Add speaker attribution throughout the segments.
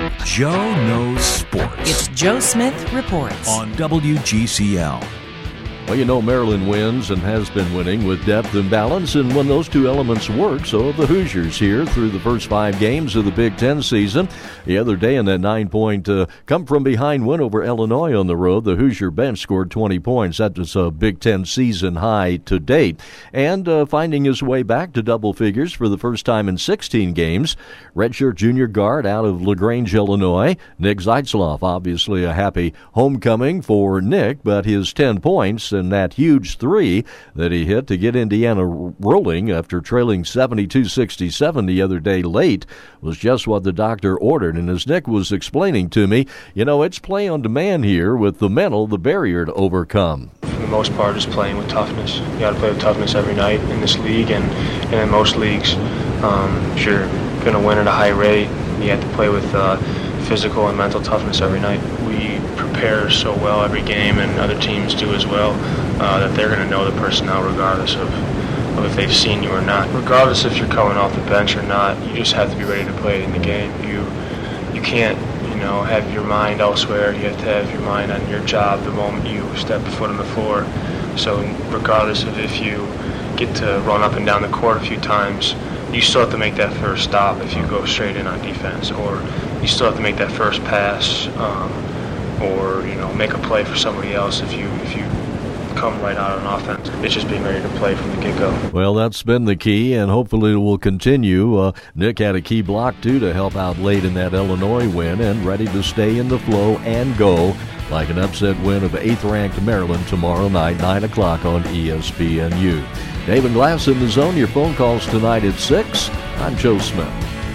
Speaker 1: Joe knows sports.
Speaker 2: It's Joe Smith Reports
Speaker 1: on WGCL.
Speaker 3: Well, you know Maryland wins and has been winning with depth and balance, and when those two elements work, so have the Hoosiers here through the first 5 games of the Big Ten season. The other day in that 9-point come-from-behind win over Illinois on the road, the Hoosier bench scored 20 points. That was a Big Ten season high to date. And finding his way back to double figures for the first time in 16 games, redshirt junior guard out of LaGrange, Illinois, Nick Zeitzeloff. Obviously a happy homecoming for Nick, but his 10 points and that huge 3 that he hit to get Indiana rolling after trailing 72-67 the other day late was just what the doctor ordered. And as Nick was explaining to me, you know, it's play on demand here with the mental, the barrier to overcome.
Speaker 4: For the most part, is playing with toughness. You got to play with toughness every night in this league and in most leagues. If you're going to win at a high rate, you have to play with physical and mental toughness every night. We prepare so well every game, and other teams do as well, that they're going to know the personnel regardless of if they've seen you or not. Regardless if you're coming off the bench or not, you just have to be ready to play in the game. You can't, have your mind elsewhere. You have to have your mind on your job the moment you step a foot on the floor. So regardless of if you get to run up and down the court a few times, you still have to make that first stop if you go straight in on defense, or you still have to make that first pass, or make a play for somebody else if you come right out on offense. It's just being ready to play from the get-go.
Speaker 3: Well, that's been the key, and hopefully it will continue. Nick had a key block, too, to help out late in that Illinois win, and ready to stay in the flow and go like an upset win of 8th-ranked Maryland tomorrow night, 9 o'clock on ESPNU. David Glass in the zone. Your phone calls tonight at 6. I'm Joe Smith.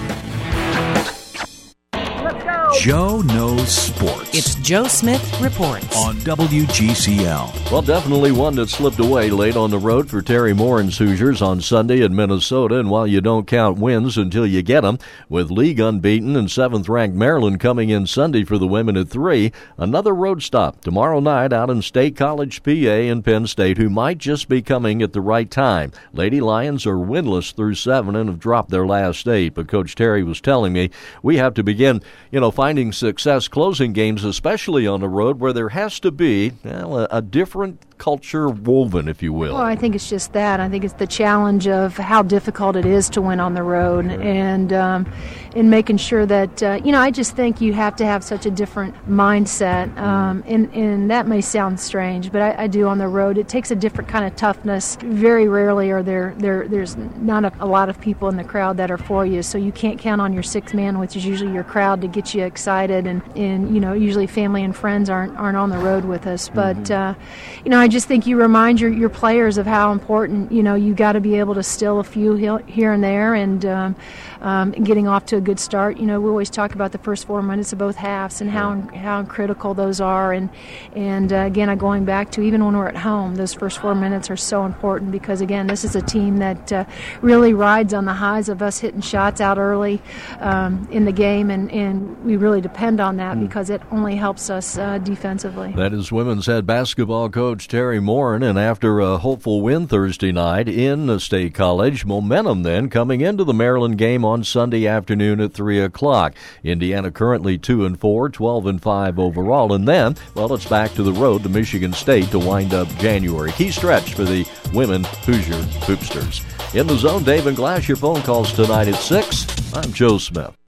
Speaker 1: Joe knows sports.
Speaker 2: It's Joe Smith Reports
Speaker 1: on WGCL.
Speaker 3: Well, definitely one that slipped away late on the road for Terry Morin's Hoosiers on Sunday in Minnesota. And while you don't count wins until you get them, with league unbeaten and 7th-ranked Maryland coming in Sunday for the women at 3, another road stop tomorrow night out in State College, PA, in Penn State, who might just be coming at the right time. Lady Lions are winless through 7 and have dropped their last 8. But Coach Terry was telling me we have to begin, finding success closing games, especially on the road, where there has to be a different culture woven, if you will.
Speaker 5: Well, I think it's just that. I think it's the challenge of how difficult it is to win on the road, and in making sure that, I just think you have to have such a different mindset, and that may sound strange, but I do on the road. It takes a different kind of toughness. Very rarely are there's not a lot of people in the crowd that are for you, so you can't count on your 6th man, which is usually your crowd, to get you excited, and usually family and friends aren't on the road with us, but I just think you remind your players of how important, you got to be able to still a few here and there, and getting off to a good start. We always talk about the first 4 minutes of both halves and how critical those are, and again, going back to even when we're at home, those first 4 minutes are so important, because again, this is a team that really rides on the highs of us hitting shots out early in the game, and we really depend on that because it only helps us defensively.
Speaker 3: That is women's head basketball coach Terry Morin, and after a hopeful win Thursday night in State College, momentum then coming into the Maryland game on Sunday afternoon at 3 o'clock. Indiana currently 2-4, 12-5 overall, and then, it's back to the road to Michigan State to wind up January. Key stretch for the women Hoosier Hoopsters. In the zone, Dave and Glass, your phone calls tonight at 6. I'm Joe Smith.